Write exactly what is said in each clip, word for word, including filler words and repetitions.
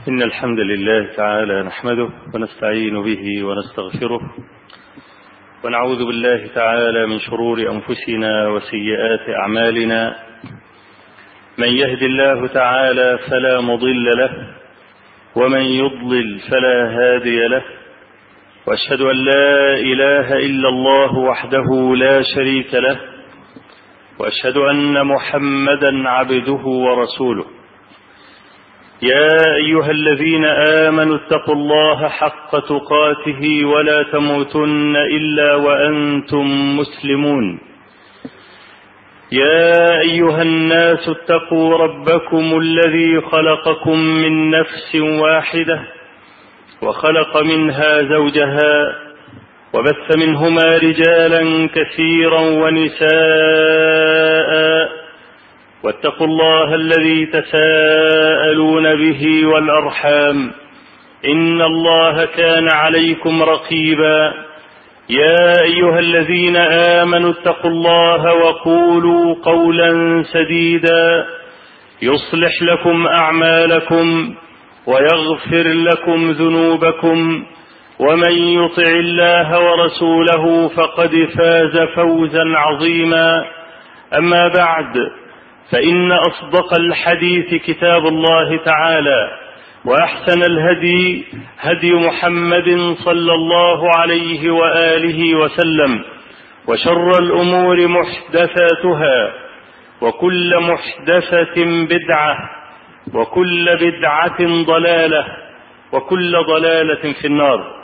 إن الحمد لله تعالى نحمده ونستعين به ونستغفره ونعوذ بالله تعالى من شرور أنفسنا وسيئات أعمالنا. من يهد الله تعالى فلا مضل له ومن يضلل فلا هادي له، وأشهد أن لا إله إلا الله وحده لا شريك له، وأشهد أن محمدا عبده ورسوله. يا أيها الذين آمنوا اتقوا الله حق تقاته ولا تموتن إلا وأنتم مسلمون. يا أيها الناس اتقوا ربكم الذي خلقكم من نفس واحدة وخلق منها زوجها وبث منهما رجالا كثيرا ونساء، واتقوا الله الذي تساءلون به والأرحام إن الله كان عليكم رقيبا. يا أيها الذين آمنوا اتقوا الله وقولوا قولا سديدا يصلح لكم أعمالكم ويغفر لكم ذنوبكم، ومن يطع الله ورسوله فقد فاز فوزا عظيما. أما بعد، فإن أصدق الحديث كتاب الله تعالى، وأحسن الهدي هدي محمد صلى الله عليه وآله وسلم، وشر الأمور محدثاتها، وكل محدثة بدعة، وكل بدعة ضلالة، وكل ضلالة في النار.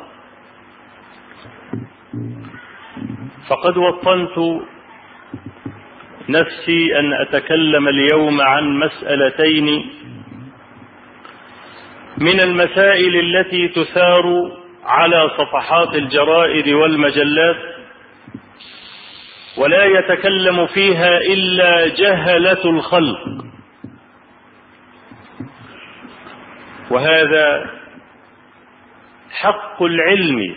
فقد وطنت نفسي أن أتكلم اليوم عن مسألتين من المسائل التي تثار على صفحات الجرائد والمجلات، ولا يتكلم فيها إلا جهلة الخلق، وهذا حق العلم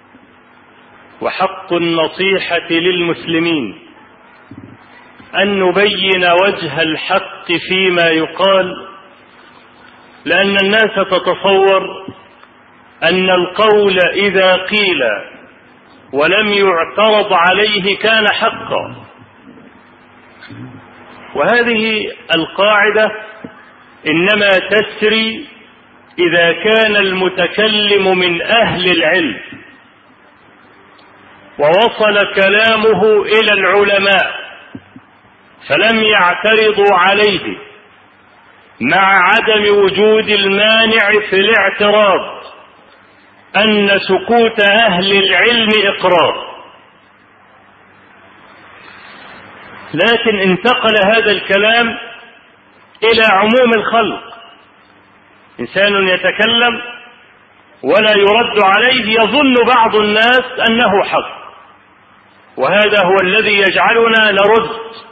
وحق النصيحة للمسلمين أن نبين وجه الحق فيما يقال، لأن الناس تتصور أن القول إذا قيل ولم يعترض عليه كان حقا، وهذه القاعدة إنما تسري إذا كان المتكلم من أهل العلم ووصل كلامه إلى العلماء فلم يعترضوا عليه، مع عدم وجود المانع في الاعتراض أن سكوت أهل العلم إقرار. لكن انتقل هذا الكلام إلى عموم الخلق، إنسان يتكلم ولا يرد عليه يظن بعض الناس أنه حق، وهذا هو الذي يجعلنا نرد.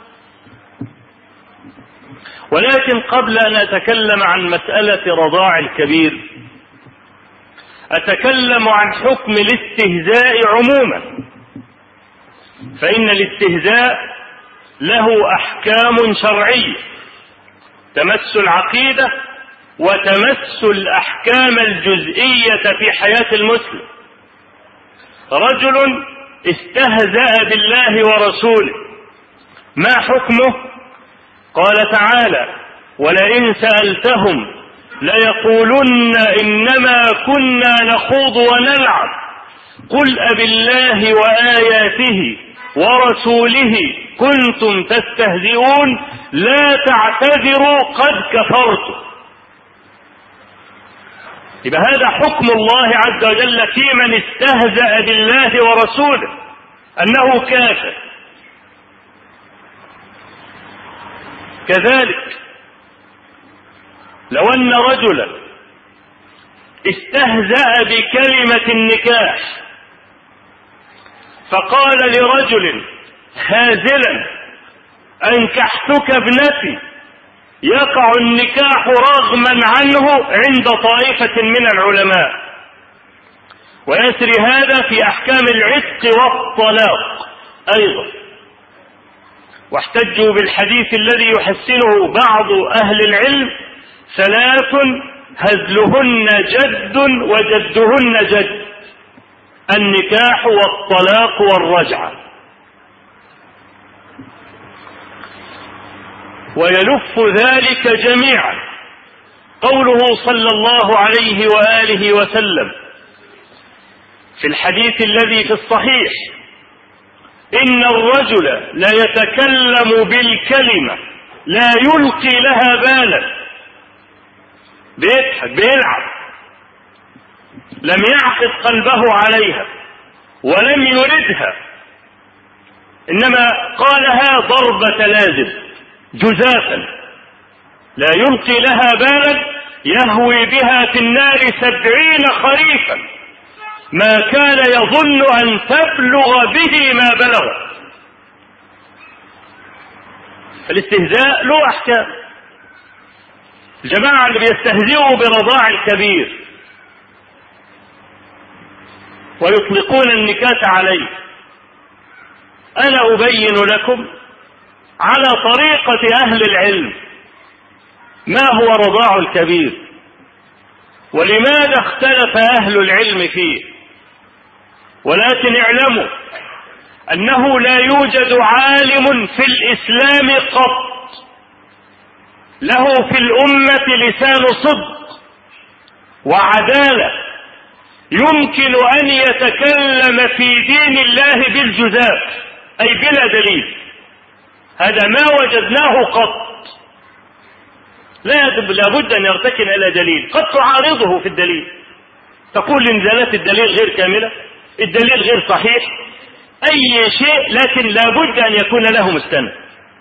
ولكن قبل أن أتكلم عن مسألة رضاع الكبير، أتكلم عن حكم الاستهزاء عموما، فإن الاستهزاء له أحكام شرعية تمس العقيدة وتمس الأحكام الجزئية في حياة المسلم. رجل استهزأ بالله ورسوله، ما حكمه؟ قال تعالى: ولئن سألتهم ليقولن إنما كنا نخوض ونلعب قل أبالله وآياته ورسوله كنتم تستهزئون لا تعتذروا قد كفرتم. يبقى هذا حكم الله عز وجل في من استهزأ بالله ورسوله أنه كافر. كذلك لو أن رجلا استهزأ بكلمة النكاح فقال لرجل هازلا: أنكحتك ابنتي، يقع النكاح رغما عنه عند طائفة من العلماء، ويسري هذا في أحكام العتق والطلاق أيضا. واحتجوا بالحديث الذي يحسنه بعض أهل العلم: ثلاث هزلهن جد وجدهن جد، النكاح والطلاق والرجعة. ويلف ذلك جميعا قوله صلى الله عليه وآله وسلم في الحديث الذي في الصحيح: إن الرجل لا يتكلم بالكلمة لا يلقي لها بالا، بيضحك بيلعب، لم يعقد قلبه عليها ولم يردها، إنما قالها ضربة لازم جزافا، لا يلقي لها بالا، يهوي بها في النار سبعين خريفا، ما كان يظن أن تبلغ به ما بلغ. الاستهزاء له أحكام. الجماعة اللي بيستهزئوا برضاع الكبير ويطلقون النكات عليه، أنا أبين لكم على طريقة أهل العلم ما هو رضاع الكبير ولماذا اختلف أهل العلم فيه. ولكن اعلموا أنه لا يوجد عالم في الإسلام قط له في الأمة لسان صدق وعدالة يمكن أن يتكلم في دين الله بالجزاف، أي بلا دليل. هذا ما وجدناه قط، لا بد أن يرتكن إلى دليل. قد تعارضه في الدليل، تقول إنزالات الدليل غير كاملة، الدليل غير صحيح، أي شيء، لكن لا بد أن يكون له مستند.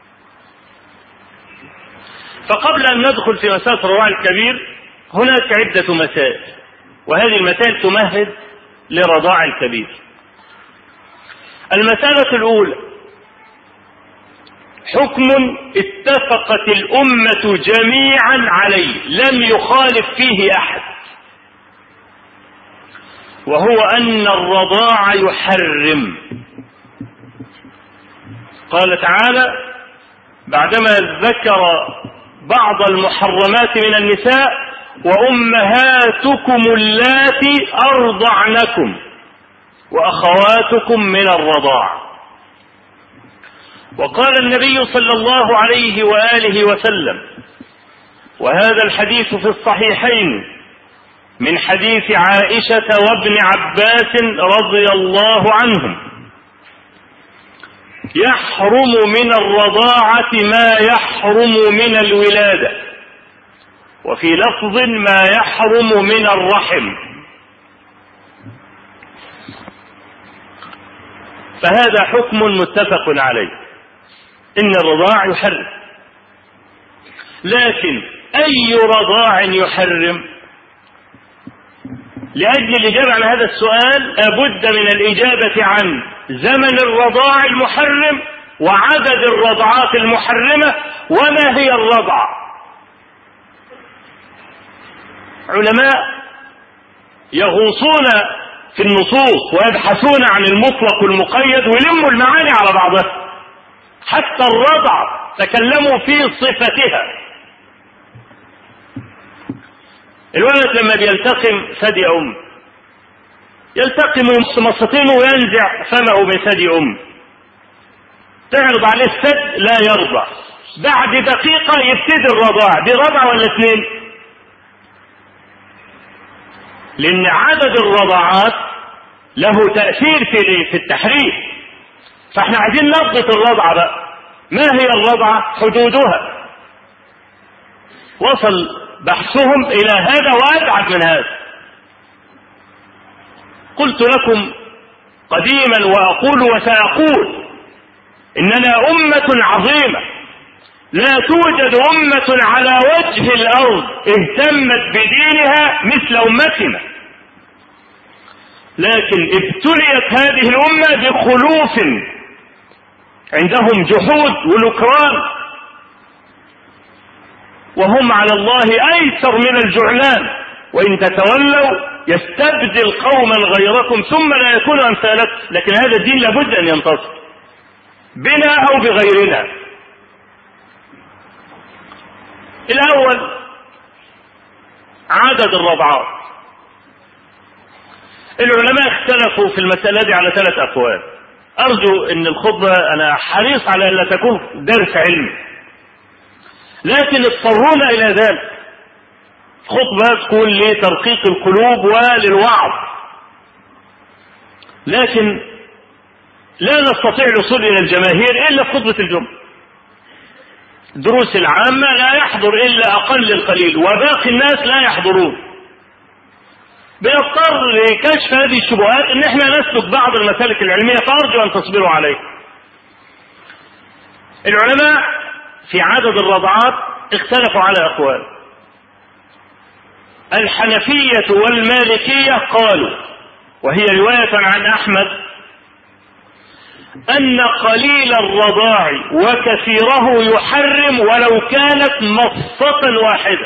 فقبل أن ندخل في مسألة الرضاع الكبير هناك عدة مسائل، وهذه المسائل تمهد لرضاع الكبير. المسألة الأولى: حكم اتفقت الأمة جميعا عليه لم يخالف فيه أحد، وهو أن الرضاع يحرم. قال تعالى بعدما ذكر بعض المحرمات من النساء: وأمهاتكم اللاتي أرضعنكم وأخواتكم من الرضاع. وقال النبي صلى الله عليه وآله وسلم، وهذا الحديث في الصحيحين من حديث عائشة وابن عباس رضي الله عنهم: يحرم من الرضاعة ما يحرم من الولادة، وفي لفظ ما يحرم من الرحم. فهذا حكم متفق عليه، إن الرضاع يحرم. لكن أي رضاع يحرم؟ لأجل الإجابة عن هذا السؤال لابد من الإجابة عن زمن الرضاع المحرم وعدد الرضعات المحرمة وما هي الرضعة. علماء يغوصون في النصوص ويبحثون عن المطلق والمقيد ويلموا المعاني على بعضها، حتى الرضعة تكلموا في صفتها. الولد لما بيلتقم ثدي أم يلتقم مصمصتين وينزع فمه من ثدي أم، تعرض عليه الثد لا يرضع، بعد دقيقة يبتدي الرضاع. دي رضع ولا اثنين؟ لأن عدد الرضعات له تأثير في التحريم. فاحنا عايزين نضبط الرضعة بقى، ما هي الرضعة؟ حدودها. وصل بحثهم إلى هذا وأبعد من هذا. قلت لكم قديما وأقول وسأقول: إننا أمة عظيمة، لا توجد أمة على وجه الأرض اهتمت بدينها مثل أمتنا، لكن ابتليت هذه الأمة بخلوف، عندهم جحود ونكران، وهم على الله أيسر من الجعلان، وإن تتولوا يستبدل قوما غيركم ثم لا يكون أمثالكم. لكن هذا الدين لابد أن ينتصر بنا أو بغيرنا. الأول عدد الرضعات. العلماء اختلفوا في المسألة دي على ثلاث أقوال. أرجو أن الخطبة أنا حريص على أن لا تكون درس علمي، لكن اضطرونا إلى ذلك. خطبة تكون لترقيق القلوب وللوعظ، لكن لا نستطيع الوصول إلى الجماهير إلا في خطبة الجمعة. دروس العامة لا يحضر إلا أقل القليل، وباقي الناس لا يحضرون. بنضطر لكشف هذه الشبهات ان احنا نسلك بعض المسالك العلمية، فارجو ان تصبروا عليه. العلماء في عدد الرضعات اختلفوا على اقوال. الحنفية والمالكية قالوا، وهي رواية عن احمد، ان قليل الرضاع وكثيره يحرم ولو كانت مصة واحدة.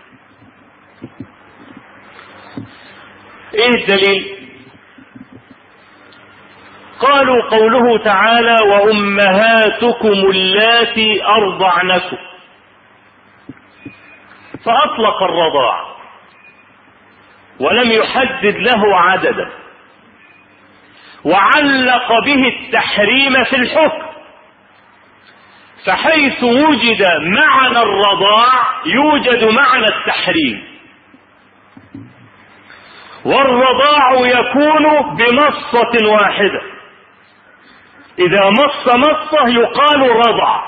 ايه الدليل؟ قالوا قوله تعالى وأمهاتكم اللاتي أرضعنكم، فأطلق الرضاع ولم يحدد له عددا، وعلق به التحريم في الحكم، فحيث وجد معنى الرضاع يوجد معنى التحريم، والرضاع يكون بمصة واحدة. إذا مص مصة يقال رضع.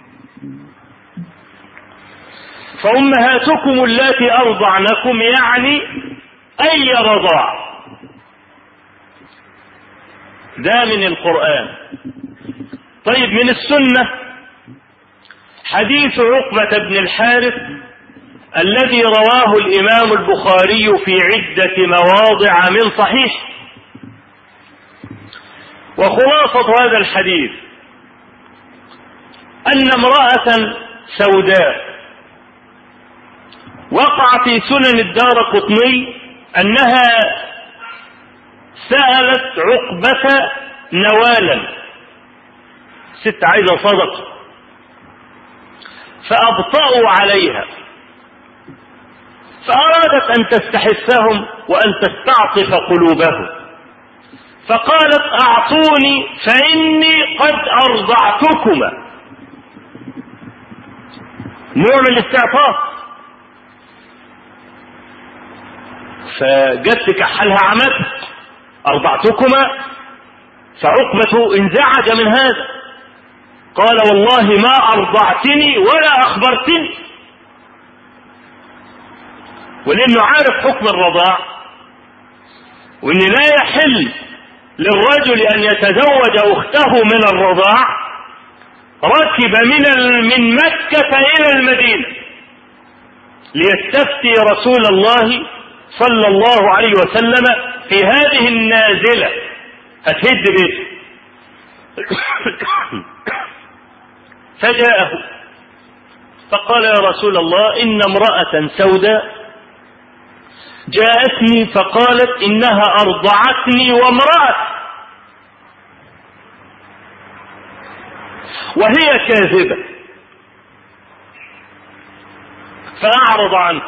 فأمهاتكم اللاتي أرضعنكم يعني أي رضاع. ده من القرآن. طيب من السنة حديث عقبة بن الحارث الذي رواه الإمام البخاري في عدة مواضع من صحيح. وخلاصة هذا الحديث أن امرأة سوداء وقع في سنن الدارقطني أنها سألت عقبة نوالا، ست عايزة صدقة، فأبطأوا عليها، فأرادت أن تستحثهم وأن تستعطف قلوبهم، فقالت أعطوني فإني قد أرضعتكما، نوع من الاستعطاف. فجت تكحلها عمد أرضعتكما، فعقبة انزعج من هذا، قال والله ما أرضعتني ولا أخبرتني، ولأنه عارف حكم الرضاع وأن لا يحل للرجل أن يتزوج أخته من الرضاع، ركب من من مكة إلى المدينة ليستفتي رسول الله صلى الله عليه وسلم في هذه النازلة هتهد بيته. فجاءه فقال يا رسول الله إن امرأة سوداء جاءتني فقالت إنها أرضعتني وامرأة، وهي كاذبة، فأعرض عنه.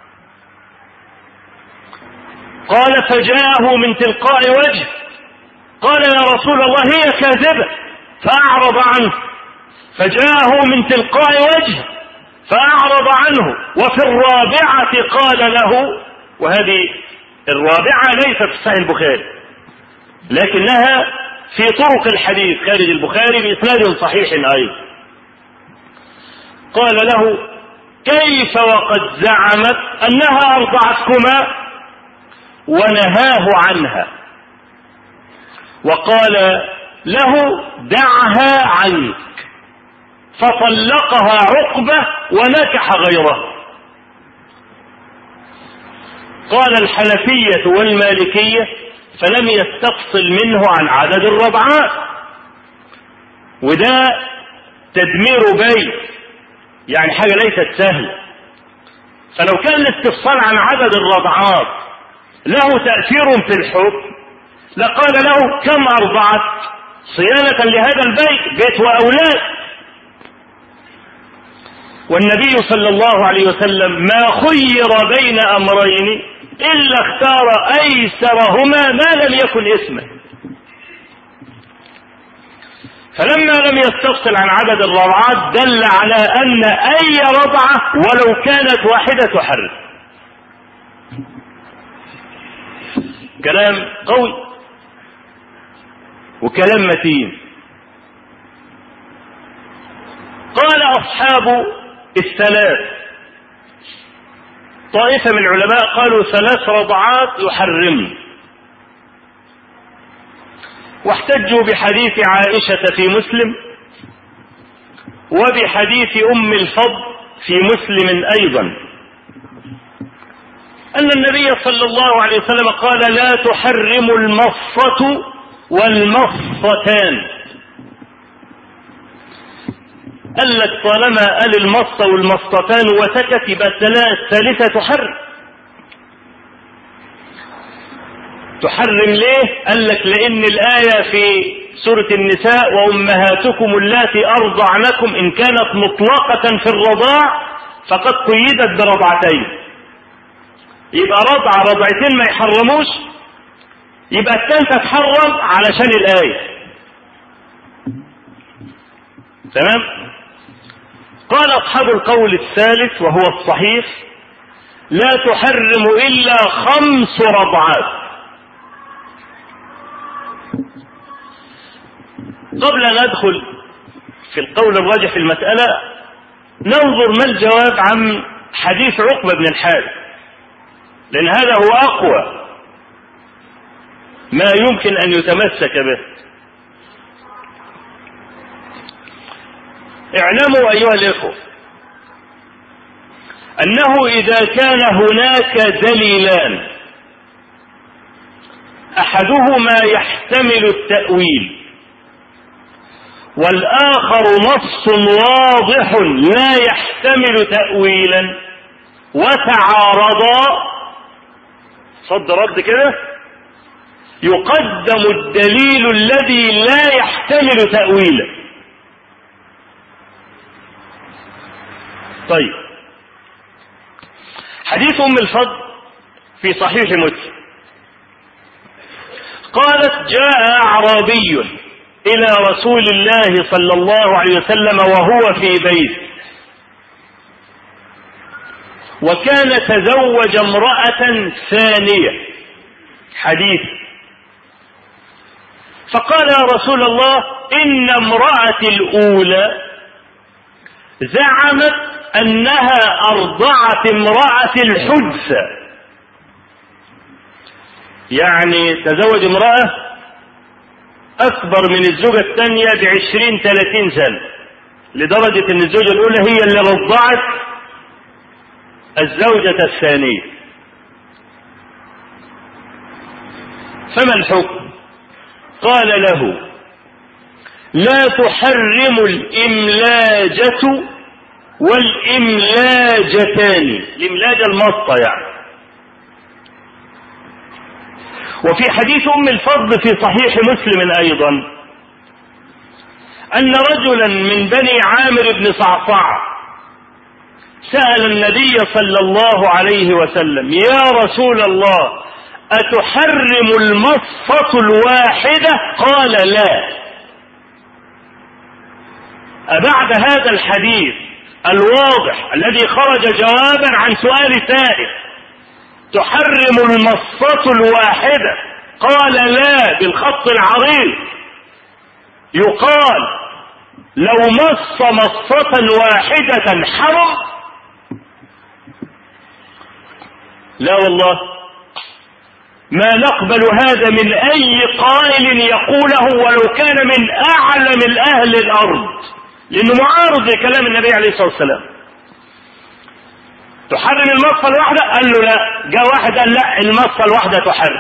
قال فجاءه من تلقاء وجه قال يا رسول الله هي كاذبة، فأعرض عنه. فجاءه من تلقاء وجه فأعرض عنه. وفي الرابعة قال له، وهذه الرابعة ليست في صحيح البخاري لكنها في طرق الحديث خارج البخاري بإسناد صحيح أيضا، قال له كيف وقد زعمت أنها أرضعتكما، ونهاه عنها وقال له دعها عنك، فطلقها عقبة ونكح غيره. قال الحنفية والمالكية فلم يستفصل منه عن عدد الرضعات، وده تدمير بيت، يعني حاجة ليست سهلة. فلو كان الاستفصال عن عدد الرضعات له تأثير في الحكم لقال له كم أرضعت صيانة لهذا البيت، بيت وأولاد. والنبي صلى الله عليه وسلم ما خير بين أمرين إلا اختار أيسرهما ما لم يكن إثما. فلما لم يستفصل عن عدد الرضعات دل على أن أي رضعة ولو كانت واحدة تحرم. كلام قوي وكلام متين. قال أصحاب الثلاث طائفة من العلماء قالوا ثلاث رضعات يحرم، واحتجوا بحديث عائشة في مسلم وبحديث أم الفضل في مسلم أيضا أن النبي صلى الله عليه وسلم قال لا تحرم المصة والمصتان. قال لك طالما قال المصة والمصتان وسكت يبقى الثالثة تحرم. تحرم ليه؟ قال لك لأن الآية في سورة النساء وأمهاتكم اللاتي أرضعنكم إن كانت مطلقة في الرضاع فقد قيدت برضعتين، يبقى رضعة رضعتين ما يحرموش، يبقى الثالثة تحرم علشان الآية. تمام؟ قال أصحاب القول الثالث وهو الصحيح لا تحرم إلا خمس رضعات. قبل أن ندخل في القول الراجح في المسألة ننظر ما الجواب عن حديث عقبة بن الحارث، لأن هذا هو أقوى ما يمكن أن يتمسك به. اعلموا أيها الإخوة أنه إذا كان هناك دليلان أحدهما يحتمل التأويل والآخر نص واضح لا يحتمل تأويلا وتعارضا صد رد كده، يقدم الدليل الذي لا يحتمل تأويلا. طيب، حديث أم الفضل في صحيح مسلم قالت جاء أعرابي إلى رسول الله صلى الله عليه وسلم وهو في بيت، وكان تزوج امرأة ثانية حديث، فقال يا رسول الله إن امرأتي الأولى زعمت أنها أرضعت امرأة الحدث، يعني تزوج امرأة أكبر من الزوجة الثانية بعشرين ثلاثين سنة، لدرجة أن الزوجة الأولى هي اللي رضعت الزوجة الثانية. فما الحكم؟ قال له لا تحرم الإملاجة والإملاجتان، الإملاج المصة يعني. وفي حديث أم الفضل في صحيح مسلم أيضا أن رجلا من بني عامر بن صعصع سأل النبي صلى الله عليه وسلم يا رسول الله أتحرم المصة الواحدة؟ قال لا. أبعد هذا الحديث الواضح الذي خرج جوابا عن سؤال سائل تحرم المصة الواحدة؟ قال لا بالخط العريض. يقال لو مص مصة واحدة حرم؟ لا والله، ما نقبل هذا من أي قائل يقوله ولو كان من أعلم الأهل الأرض، لأنه معارض لكلام النبي عليه الصلاة والسلام. تحرم المصة الواحدة؟ قال له لا. جاء واحد قال لا المصة الواحدة تحرم.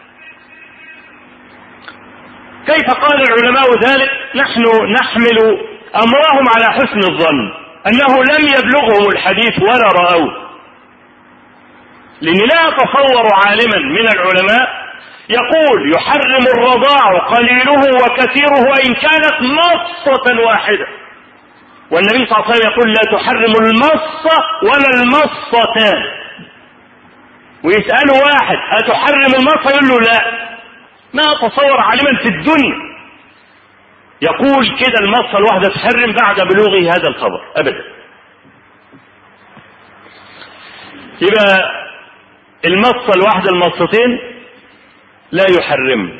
كيف قال العلماء ذلك؟ نحن نحمل أمرهم على حسن الظن أنه لم يبلغهم الحديث ولا رأوه، لأني لا أتصور عالما من العلماء يقول يحرم الرضاع قليله وكثيره وإن كانت مصة واحدة. والنبي صلى الله عليه وسلم يقول لا تحرم المصة ولا المصتان. ويسأله واحد أتحرم المصة؟ يقول له لا. ما أتصور عالما في الدنيا يقول كده المصة الواحدة تحرم بعد بلوغه هذا الخبر أبدا. يبقى المصة الواحدة المصتين لا يحرم.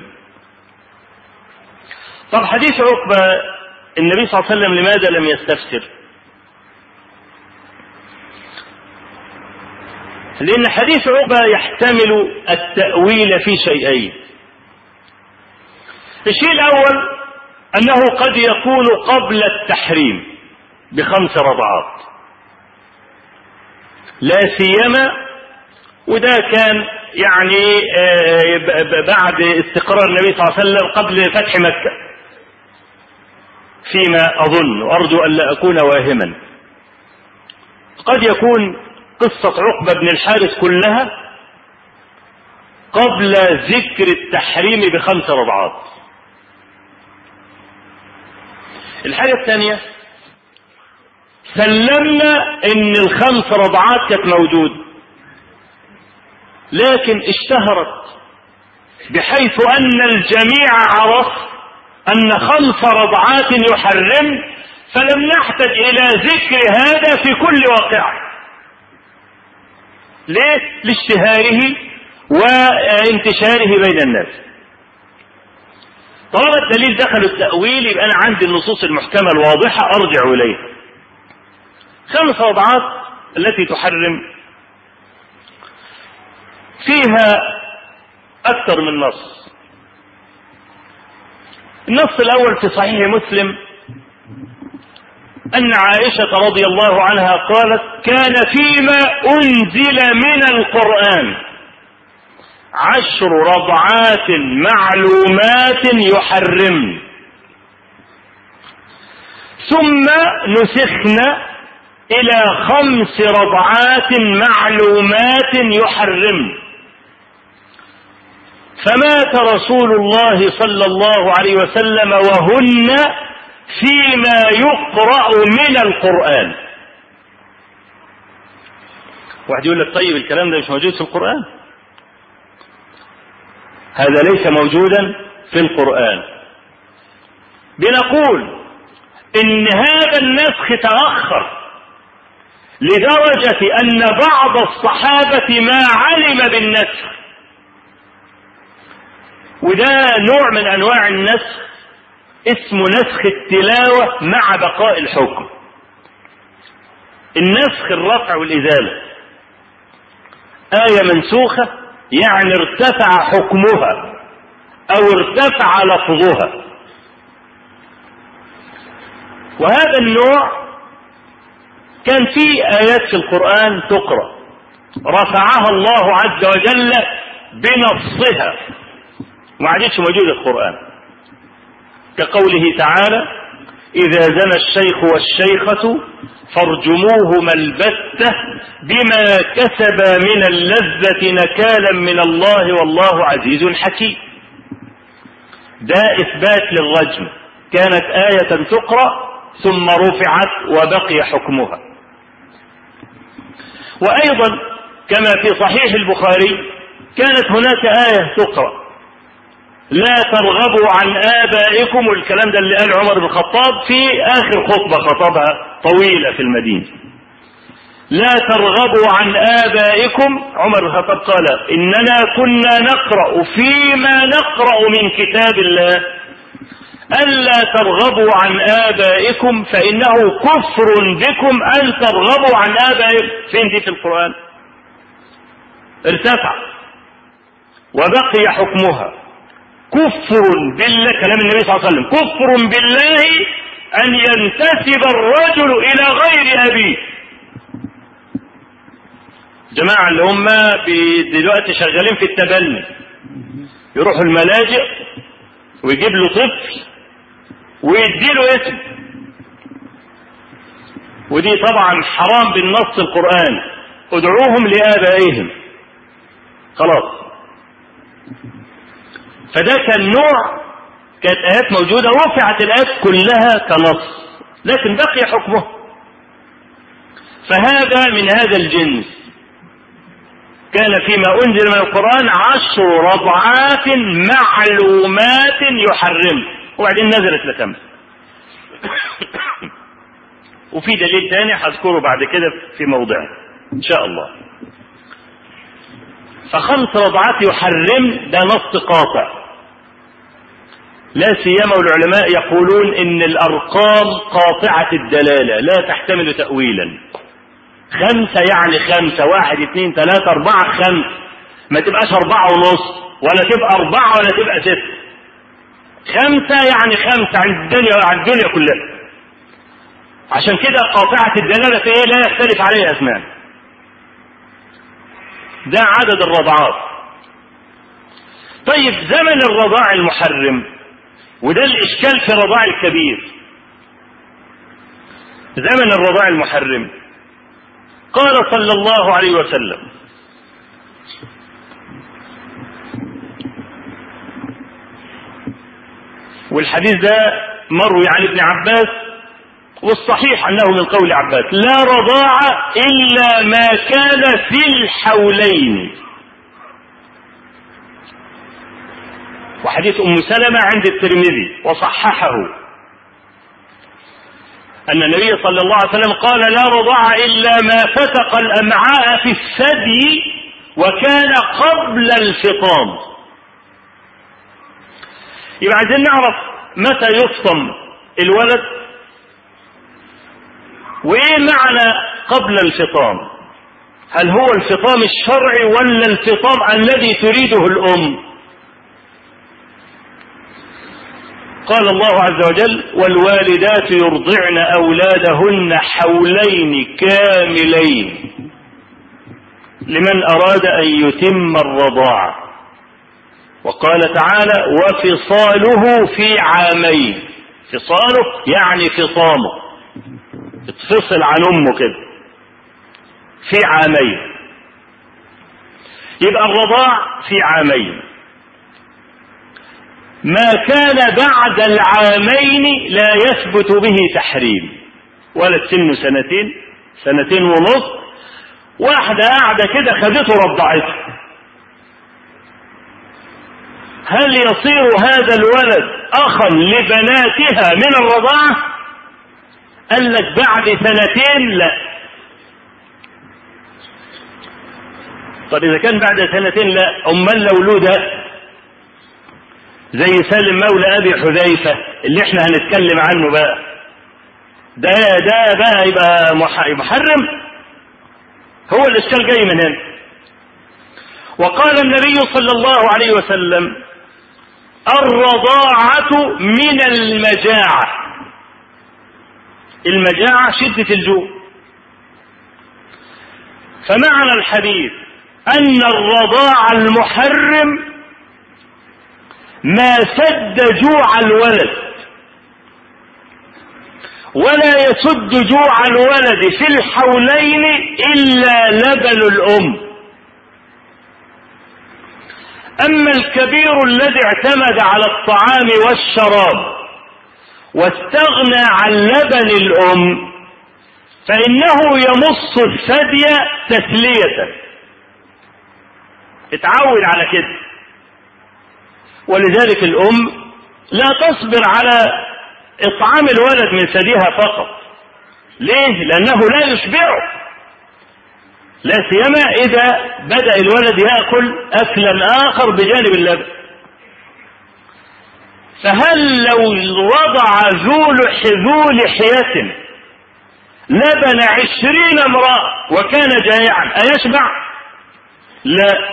طب حديث عقبة النبي صلى الله عليه وسلم لماذا لم يستفسر؟ لأن حديث عقبة يحتمل التأويل في شيئين. الشيء الأول أنه قد يكون قبل التحريم بخمس رضعات، لا سيما وده كان يعني بعد استقرار النبي صلى الله عليه وسلم قبل فتح مكة، فيما أظن وأرجو أن لا أكون واهما. قد يكون قصة عقبة بن الحارث كلها قبل ذكر التحريم بخمس رضعات. الحاجة الثانية سلمنا ان الخمس رضعات كانت موجودة، لكن اشتهرت بحيث ان الجميع عرف ان خمس رضعات يحرم، فلم نحتاج الى ذكر هذا في كل واقع. ليه؟ لاشتهاره وانتشاره بين الناس. طالما الدليل دخل التأويل يبقى أنا عندي النصوص المحكمة الواضحة أرجع إليها. خمس رضعات التي تحرم فيها أكثر من نص. النص الأول في صحيح مسلم أن عائشة رضي الله عنها قالت كان فيما أنزل من القرآن عشر رضعات معلومات يحرم، ثم نسخنا إلى خمس رضعات معلومات يحرم، فمات رسول الله صلى الله عليه وسلم وهن فيما يقرأ من القرآن. واحد يقول لك طيب الكلام ده مش موجود في القرآن. هذا ليس موجودا في القرآن. بنقول إن هذا النسخ تأخر لدرجة أن بعض الصحابة ما علم بالنسخ، وده نوع من أنواع النسخ اسمه نسخ التلاوة مع بقاء الحكم. النسخ الرفع والإزالة، آية منسوخة يعني ارتفع حكمها أو ارتفع لفظها، وهذا النوع كان فيه آيات في القرآن تقرأ رفعها الله عز وجل بنصها وما عادتش موجودة في القرآن، كقوله تعالى إذا زنى الشيخ والشيخة فارجموهما البتة بما كسبا من اللذة نكالا من الله والله عزيز حكيم. ده إثبات للرجم، كانت آية تقرأ ثم رفعت وبقي حكمها. وأيضا كما في صحيح البخاري كانت هناك آية تقرأ لا ترغبوا عن آبائكم، والكلام ده اللي قال عمر بن الخطاب في آخر خطبة خطبها طويلة في المدينة. لا ترغبوا عن آبائكم، عمر بن الخطاب قال إننا كنا نقرأ فيما نقرأ من كتاب الله ألا ترغبوا عن آبائكم فإنه كفر بكم أن ترغبوا عن آبائكم. فين دي في القرآن؟ ارتفع وبقي حكمها. كفر بالله، كلام النبي صلى الله عليه وسلم، كفر بالله أن ينتسب الرجل إلى غير أبيه. جماعة اللي هم دلوقتي شغالين في التبني يروحوا الملاجئ ويجيب له طفل ويديله اسم، ودي طبعا حرام بالنص القرآن، ادعوهم لآبائهم. خلاص، فده كان نوع، كانت آيات موجودة رفعت الآيات كلها كنص لكن بقي حكمه. فهذا من هذا الجنس. كان فيما أنزل من القرآن عشر رضعات معلومات يحرم، وبعدين نزلت لكم. وفي دليل ثاني هذكره بعد كده في موضعه إن شاء الله. فخمس رضعات يحرم ده نص قاطع، لا سيما والعلماء يقولون إن الأرقام قاطعة الدلالة لا تحتمل تأويلا. خمسة يعني خمسة، واحد اثنين ثلاثة أربعة خمسة، ما تبقاش أربعة ونص ولا تبقى أربعة ولا تبقى ست. خمسة يعني خمسة عند الدنيا وعند الدنيا كلها. عشان كده قاطعة الدلالة في إيه؟ لا يختلف عليها أزمان. ده عدد الرضعات. طيب زمن الرضاع المحرم، وده الإشكال في الرضاع الكبير. زمن الرضاع المحرم قال صلى الله عليه وسلم: والحديث ده مروي عن ابن عباس، والصحيح أنه من قول عباس: لا رضاع إلا ما كان في الحولين. وحديث أم سلمة عند الترمذي وصححه أن النبي صلى الله عليه وسلم قال: لا رضاع إلا ما فتق الأمعاء في الثدي وكان قبل الفطام. يبقى عايزين نعرف متى يفطم الولد، وإيه معنى قبل الفطام؟ هل هو الفطام الشرعي ولا الفطام الذي تريده الأم؟ قال الله عز وجل: والوالدات يرضعن أولادهن حولين كاملين لمن أراد أن يتم الرضاعة. وقال تعالى: وفصاله في عامين. فصاله يعني فطامه، اتفصل عن أمه كده في عامين. يبقى الرضاع في عامين. ما كان بعد العامين لا يثبت به تحريم. ولد سنه سنتين سنتين ونص، واحدة قاعدة كده خدته رضعته، هل يصير هذا الولد أخا لبناتها من الرضاعة؟ قال لك بعد سنتين لا. طب إذا كان بعد سنتين لا، أمال لو له ده زي سالم مولى أبي حذيفة اللي احنا هنتكلم عنه بقى، ده ده بقى يبقى محرم. هو الإشكال جاي من هنا. وقال النبي صلى الله عليه وسلم: الرضاعة من المجاعة. المجاعة شدة الجوع. فمعنى الحديث أن الرضاع المحرم ما سد جوع الولد، ولا يسد جوع الولد في الحولين إلا لبن الأم. أما الكبير الذي اعتمد على الطعام والشراب واستغنى عن لبن الأم فإنه يمص الثدي تسلية، اتعود على كده. ولذلك الأم لا تصبر على إطعام الولد من ثديها فقط. ليه؟ لأنه لا يشبعه، لا سيما إذا بدأ الولد يأكل أكلا آخر بجانب اللبن. فهل لو وضع ذو ذو لحية لبن عشرين امرأة وكان جائعا أيشبع؟ لا.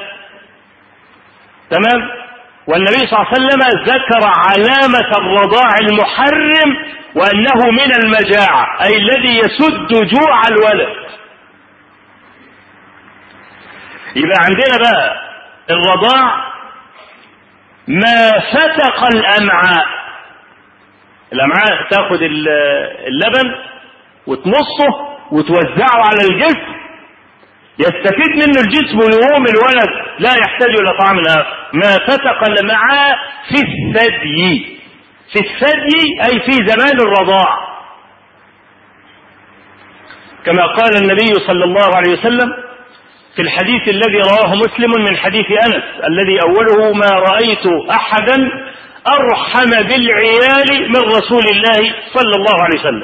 تمام. والنبي صلى الله عليه وسلم ذكر علامة الرضاع المحرم وأنه من المجاعة، أي الذي يسد جوع الولد. يبقى عندنا بقى الرضاع ما فتق الأمعاء. الأمعاء تأخذ اللبن وتمصه وتوزعه على الجسم، يستفيد منه الجسم ويقوم الولد لا يحتاج إلى طعام آخر. ما فتق الأمعاء في الثدي. في الثدي أي في زمان الرضاع. كما قال النبي صلى الله عليه وسلم في الحديث الذي رواه مسلم من حديث أنس الذي أوله: ما رأيت أحدا أرحم بالعيال من رسول الله صلى الله عليه وسلم.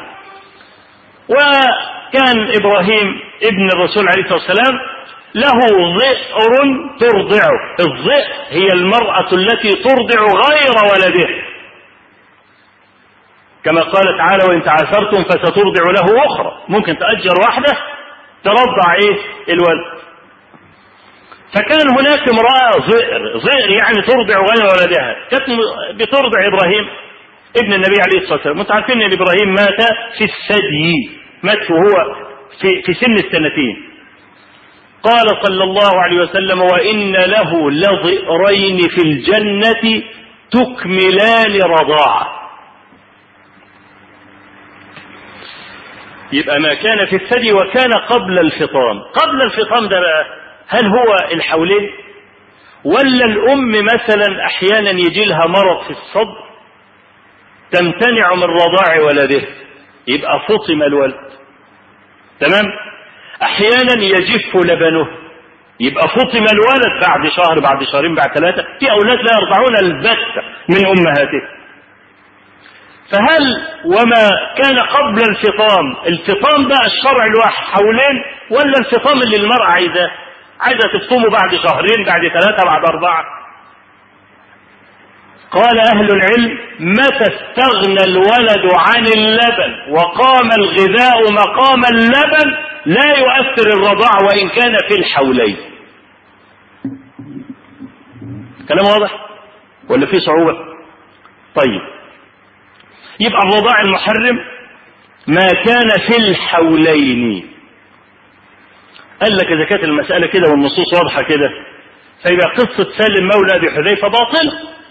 وكان إبراهيم ابن الرسول عليه الصلاة والسلام له ظئر ترضعه. الظئر هي المرأة التي ترضع غير ولده، كما قال تعالى: وإن تعاثرتم فسترضع له أخرى. ممكن تأجر واحدة ترضع إيه الولد. فكان هناك امرأة ظئر، ظئر يعني ترضع غير ولدها، كانت بترضع إبراهيم ابن النبي عليه الصلاة والسلام. انتم عارفين ان إبراهيم مات في الثدي، مات وهو في, في سن السنتين. قال صلى الله عليه وسلم: وإن له لظئرين في الجنة تكملان رضاعة. يبقى ما كان في الثدي وكان قبل الفطام. قبل الفطام ده بقى هل هو الحولين، ولا الأم مثلا أحيانا يجي لها مرض في الصدر تمتنع من رضاع ولده يبقى فطم الولد، تمام؟ أحيانا يجف لبنه يبقى فطم الولد بعد شهر بعد شهرين بعد ثلاثة. في أولاد لا يرضعون البتة من أمهاتهم. فهل وما كان قبل الفطام، الفطام بقى الشرع له حولين، ولا الفطام اللي المرأة عايزاه عايزة تفطمه بعد شهرين بعد ثلاثة بعد أربعة؟ قال أهل العلم: متى استغنى الولد عن اللبن وقام الغذاء مقام اللبن لا يؤثر الرضاع وإن كان في الحولين. كلام واضح ولا في صعوبة؟ طيب، يبقى الرضاع المحرم ما كان في الحولين. قال لك إذا كانت المسألة كده والنصوص واضحة كده فيبقى قصة سالم مولى أبي حذيفة باطلة،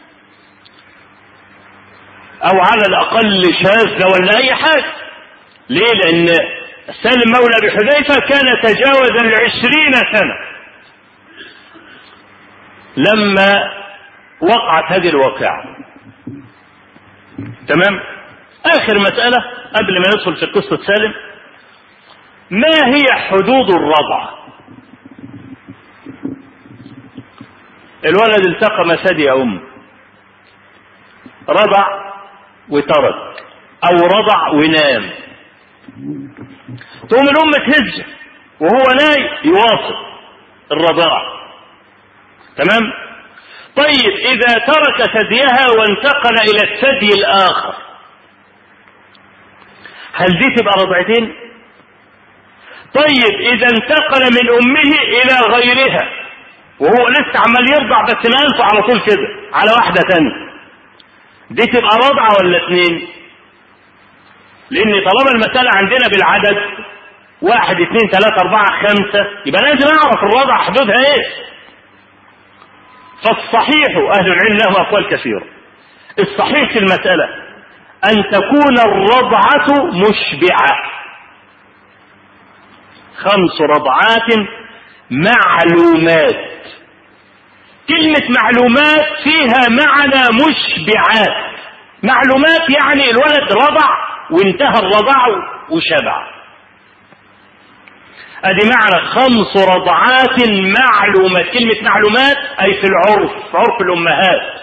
أو على الأقل شاذة ولا أي حاجة. ليه؟ لأن سالم مولى أبي حذيفة كان تجاوز العشرين سنة لما وقعت هذه الواقعة. تمام؟ آخر مسألة قبل ما ندخل في قصة سالم: ما هي حدود الرضع؟ الولد التقم ثدي أم، رضع وترك، أو رضع ونام، تقوم الأم تهزه وهو نايم يواصل الرضاعة. تمام؟ طيب، إذا ترك ثديها وانتقل إلى الثدي الآخر، هل دي تبقى رضعتين؟ طيب، إذا انتقل من أمه إلى غيرها وهو لسه عمال يرضع بس نالفه على طول كده على واحدة تانية، دي تبقى رضعة ولا اتنين؟ لأن طالما المسألة عندنا بالعدد واحد اتنين تلاتة أربعة خمسة، يبقى لازم أعرف الرضعة حدودها إيه. فالصحيح، أهل العلم لهم أقوال كثيرة، الصحيح في المسألة أن تكون الرضعة مشبعة، خمس رضعات معلومات. كلمة معلومات فيها معنى مشبعات. معلومات يعني الولد رضع وانتهى الرضاع وشبع، ادي معنى خمس رضعات معلومات. كلمة معلومات اي في العرف، في عرف الامهات،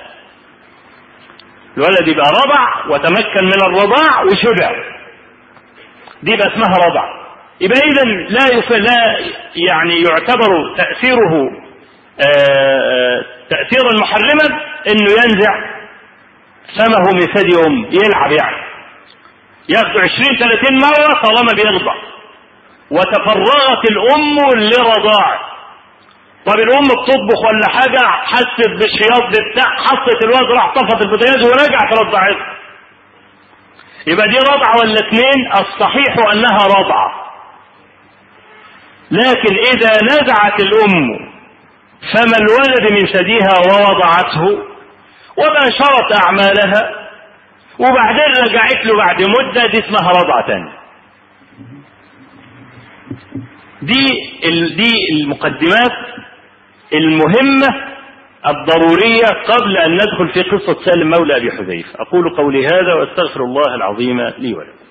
الولد يبقى رضع وتمكن من الرضاع وشبع، دي يبقى اسمها رضع. يبقى اذا لا يف... لا يعني يعتبر تأثيره آآ تأثيرا محرما انه ينزع فمه من ثدي ام، يلعب يعني ياخذ عشرين ثلاثين مرة طالما بيرضع وتفرغت الام لرضاعه. طب الام بتطبخ ولا حاجة، حست بالشياط بتاع، حطت الواد راح طفت البوتاجاز ورجعت رضعت، يبقى دي رضعة ولا اتنين؟ الصحيح انها رضعة. لكن اذا نزعت الام فم الولد من ثديها ووضعته وباشرت اعمالها وبعدين رجعت له بعد مدة، دي اسمها رضعة تانية. دي دي المقدمات المهمة الضرورية قبل أن ندخل في قصة سالم مولى أبي حذيفة. أقول قولي هذا وأستغفر الله العظيم لي ولكم.